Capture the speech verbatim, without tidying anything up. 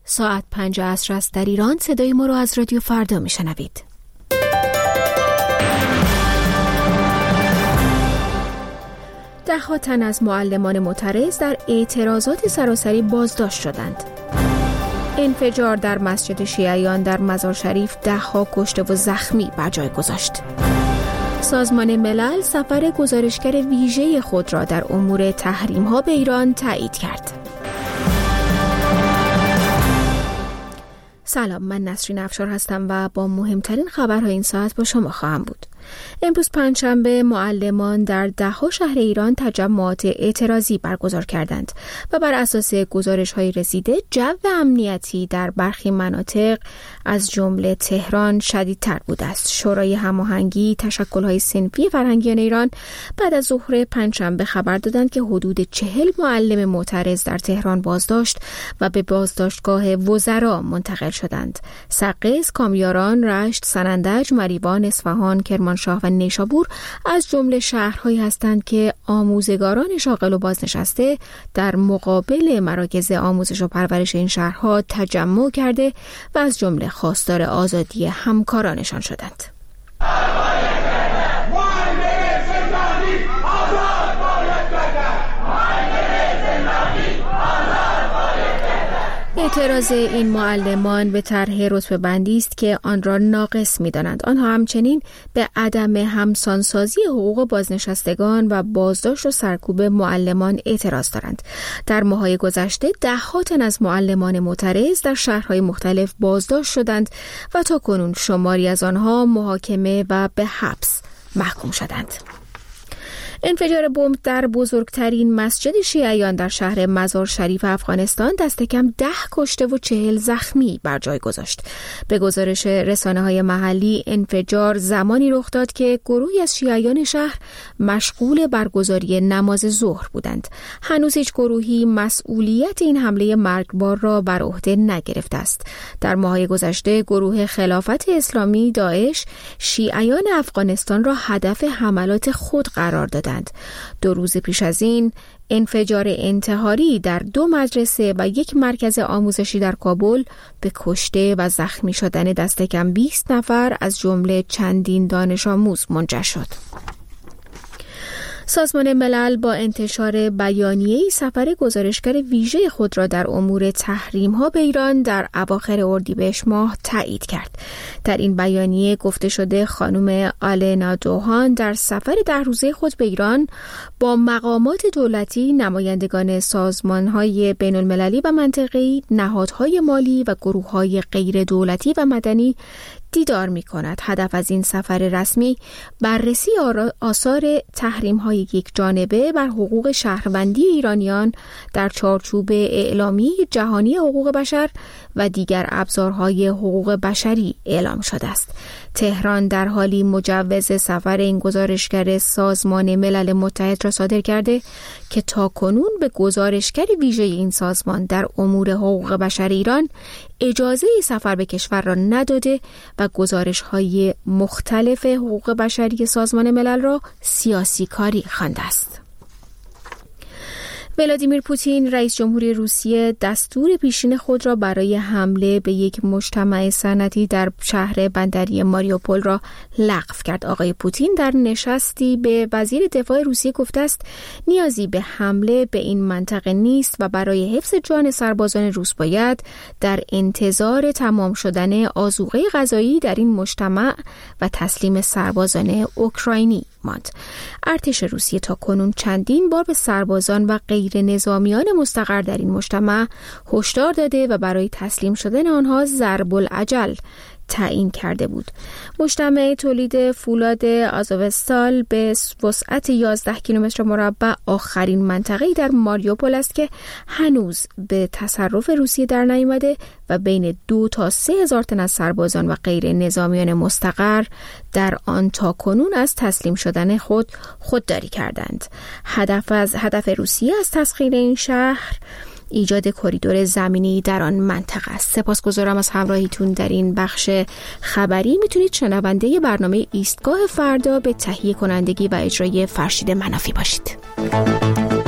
ساعت پنج عصر است در ایران. صدای ما رو از رادیو فردا میشنوید. ده تن از معلمان معترض در اعتراضات سراسری بازداشت شدند. انفجار در مسجد شیعیان در مزار شریف ده ها کشته و زخمی بر جای گذاشت. سازمان ملل سفر گزارشگر ویژه خود را در امور تحریم‌ها به ایران تایید کرد. سلام، من نسرین افشار هستم و با مهمترین خبرهای این ساعت با شما خواهم بود. امروز پنجشنبه معلمان در ده ها شهر ایران تجمعات اعتراضی برگزار کردند و بر اساس گزارش‌های رسیده جو امنیتی در برخی مناطق از جمله تهران شدیدتر بوده است. شورای هماهنگی تشکل‌های صنفی فرهنگیان ایران بعد از ظهر پنجشنبه خبر دادند که حدود چهل معلم معترض در تهران بازداشت و به بازداشتگاه وزرا منتقل شدند. سقز، کامیاران، رشت، سنندج، مریوان، اصفهان، کرمانشاه و نیشابور از جمله شهرهایی هستند که آموزگاران شاغل و بازنشسته در مقابل مراکز آموزش و پرورش این شهرها تجمع کرده و از جمله خواستار آزادی همکارانشان شدند. اعتراض این معلمان به طرح رتبه بندی است که آن را ناقص می‌دانند. آنها همچنین به عدم همسانسازی حقوق بازنشستگان و بازداشت و سرکوب معلمان اعتراض دارند. در ماه‌های گذشته ده ها تن از معلمان معترض در شهرهای مختلف بازداشت شدند و تا کنون شماری از آنها محاکمه و به حبس محکوم شدند. انفجار بمب در بزرگترین مسجد شیعیان در شهر مزار شریف افغانستان دست کم ده کشته و چهل زخمی بر جای گذاشت. به گزارش رسانه‌های محلی انفجار زمانی رخ داد که گروهی از شیعیان شهر مشغول برگزاری نماز ظهر بودند. هنوز هیچ گروهی مسئولیت این حمله مرگبار را بر عهده نگرفته است. در ماه‌های گذشته گروه خلافت اسلامی داعش شیعیان افغانستان را هدف حملات خود قرار داد. دو روز پیش از این انفجار انتحاری در دو مدرسه و یک مرکز آموزشی در کابل به کشته و زخمی شدن دست کم بیست نفر از جمله چندین دانش آموز منجر شد. سازمان ملل با انتشار بیانیه‌ای سفر گزارشگر ویژه خود را در امور تحریم‌ها به ایران در اواخر اردیبهشت ماه تایید کرد. در این بیانیه گفته شده خانم آلنا دوهان در سفر ده روزه خود به ایران با مقامات دولتی، نمایندگان سازمان‌های بین‌المللی و منطقه‌ای، نهادهای مالی و گروه‌های غیر دولتی و مدنی دیدار می کند. هدف از این سفر رسمی بررسی آثار تحریم‌های یک جانبه بر حقوق شهروندی ایرانیان در چارچوب اعلامیه جهانی حقوق بشر و دیگر ابزارهای حقوق بشری اعلام شده است. تهران در حالی مجوز سفر این گزارشگر سازمان ملل متحد را صادر کرده که تاکنون به گزارشگر ویژه این سازمان در امور حقوق بشر ایران اجازه سفر به کشور را نداده و گزارش‌های مختلف حقوق بشری سازمان ملل را سیاسی کاری خوانده است. ولادیمیر پوتین رئیس جمهوری روسیه دستور پیشین خود را برای حمله به یک مجتمع صنعتی در شهر بندری ماریوپول را لغو کرد. آقای پوتین در نشستی به وزیر دفاع روسیه گفته است نیازی به حمله به این منطقه نیست و برای حفظ جان سربازان روس باید در انتظار تمام شدن آذوقه غذایی در این مجتمع و تسلیم سربازان اوکراینی ماند. ارتش روسیه تا کنون چندین بار به سربازان و غیر نظامیان مستقر در این مجتمع هشدار داده و برای تسلیم شدن آنها ضرب العجل تعیین کرده بود. مجتمع تولید فولاد آزوستال به وسعت یازده کیلومتر مربع آخرین منطقه‌ای در ماریوپول است که هنوز به تصرف روسیه در نیامده و بین دو تا سه هزار تن از سربازان و غیر نظامیان مستقر در آن تا کنون از تسلیم شدن خود خودداری کردند. هدف از هدف روسیه از تسخیر این شهر ایجاد کریدور زمینی در آن منطقه است. سپاسگزارم از همراهیتون در این بخش خبری. میتونید شنونده برنامه ایستگاه فردا به تهیه کنندگی و اجرای فرشید منافی باشید.